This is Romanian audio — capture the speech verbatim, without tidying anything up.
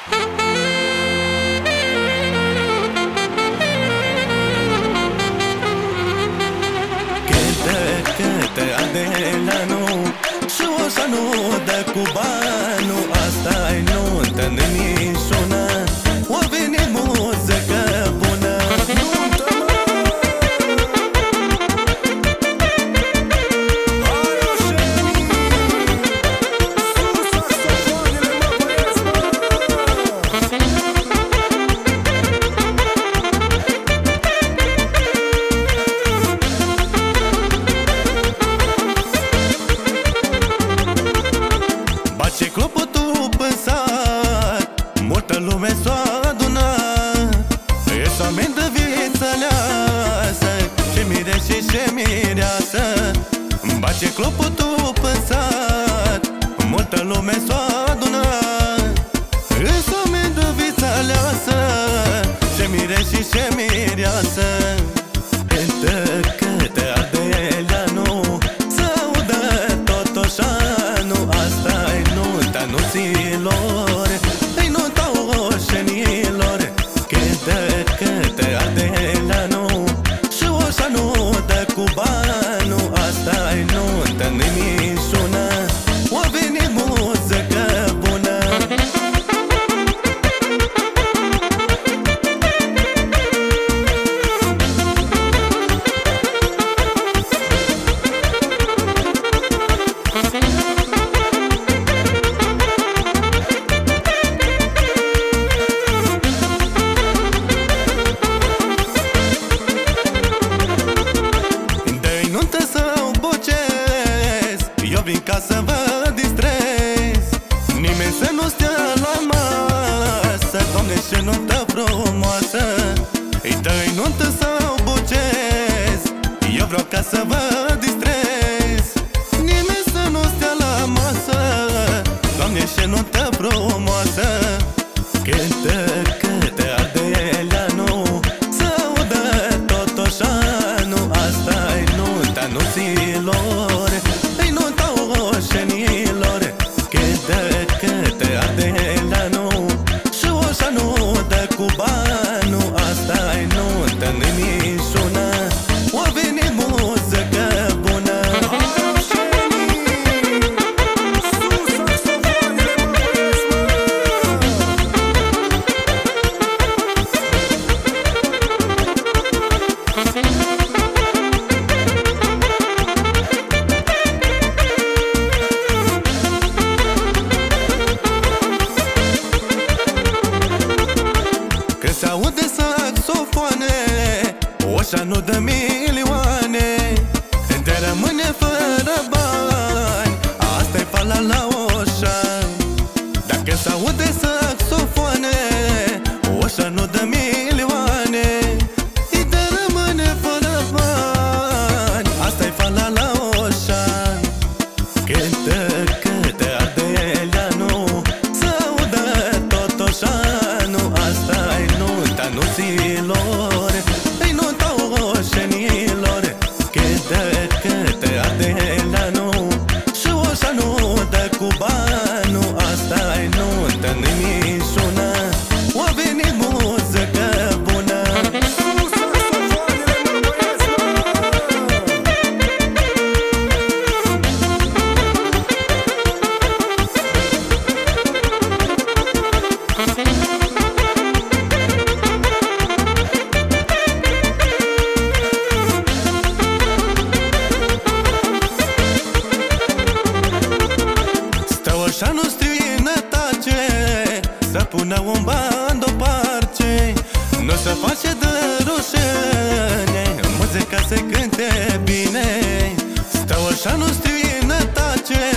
Câte Adela nu și o să nu dă cu banul. Asta-i nuntă, nimișună, o vine muzică bună. Nuntă, mă! Hai oșenii! Sus saxofoanele, mă băieți, mă! Bace clopotul în sat, multă lume s-o adună. Ești oameni de viță aleasă, ce mire și ce mireasă. Bace clopotul în sat, multă lume s-o adună. Ești oameni de viță aleasă, ce mire și ce mireasă. Cântă, cântă Adela nu, s-audă Totoșanu. Asta-i nunta nuților, e nunta oșenilor. Cântă, cântă Adela nu și oșa nu dă cu banul. Asta-i nuntă, nimișună, o vine muzică bună. Dă-i nuntă sau bocez, eu vin ca să vă distrez. Nimeni să nu stea la masă, Doamne, ce nuntă frumoasă. Dă-i nuntă sau bocez, eu vreau ca să vă distrez. Nimeni să nu stea la masă, Doamne, ce nuntă frumoasă. Cântă, cântă Adela nu, s-audă Totoșanu. Asta-i nunta nuților, e nunta oșenilor. Cântă, cântă Adela nu și oșa nu dă cu banul. Asta-i nuntă, nimișună, o vine muzică bună. Sus saxofoanele, mă băieți, mă! Când se aude saxofoane, oșa nu dă milioane. De rămâne fără bani, asta-i fala la oșa. Dacă se aude saxofoane, oșa nu dă milioane. De rămâne fără bani, asta-i fala la oșa. Cântă, cântă Adela nu, s-audă Totoșanu. Asta-i nunta nuților, e nunta oșenilor. Cântă, cântă Adela nu și oșa nu dă cu banul. Asta-i nuntă, nimișună, o vine muzică bună. Sus saxofoanele, mă băieți, mă! Stă oșanu străinătace, să pună un ban deoparte. Nu se face de rușine, muzica se cânte bine. Stă oșanu străinătace,